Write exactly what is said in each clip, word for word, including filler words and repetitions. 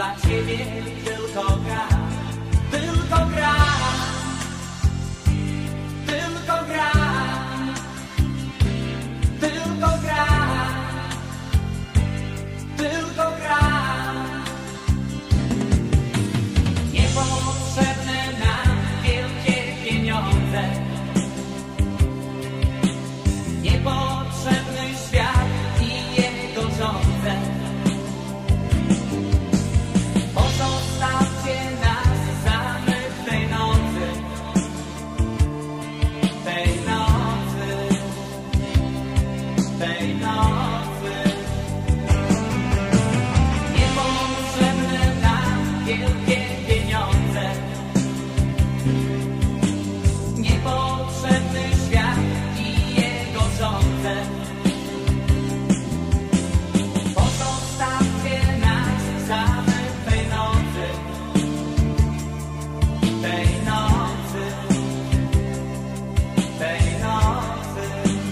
dla ciebie tylko gra, tylko gra, tylko gra, tylko gra, tylko gra. Niepotrzebne nam wielkie pieniądze, niepotrzebny świat i jego rządze. Pozostawcie nas samych tej nocy, tej nocy, tej nocy. Niepotrzebne nam wielkie pieniądze, niepotrzebny świat i jego rządze. Pozostawcie nas samych tej nocy, tej nocy, tej nocy.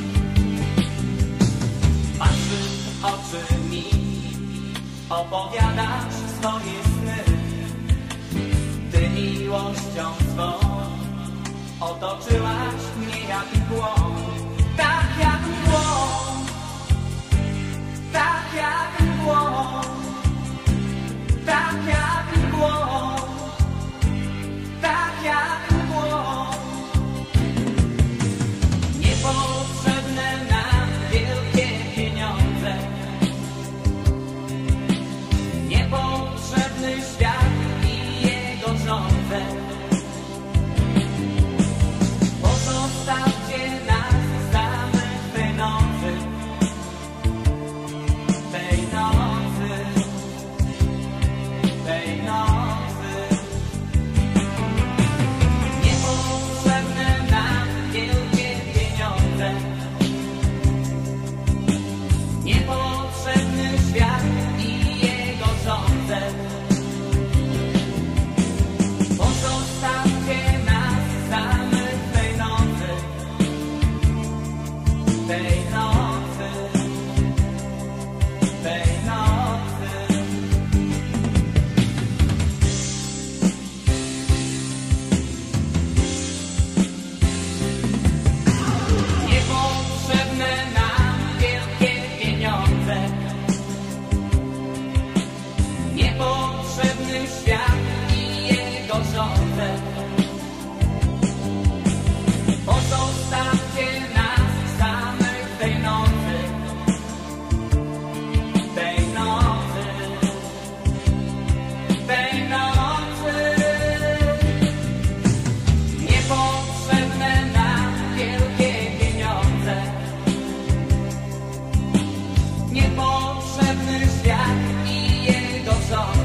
Patrzysz w oczy mi, opowiadasz swoje sny. Ty miłością swą otoczyłaś mnie jak mgłą, tak jak mgłą, tak jak mgłą, tak jak mgłą, tak jak mgłą. Niepotrzebne nam wielkie pieniądze, niepotrzebny świat i jego rządze. Pozostawcie nas samych tej nocy, tej nocy, tej nocy. Niepotrzebne nam wielkie pieniądze, niepotrzebny świat i jego rządze. Pozostawcie nas samych tej nocy, tej nocy, tej nocy. Niepotrzebne nam wielkie pieniądze, niepotrzebny świat i jego rządze. Pozostawcie nas samych tej nocy, tej nocy, tej nocy. Niepotrzebne nam wielkie pieniądze, niepotrzebny świat i jego rządze.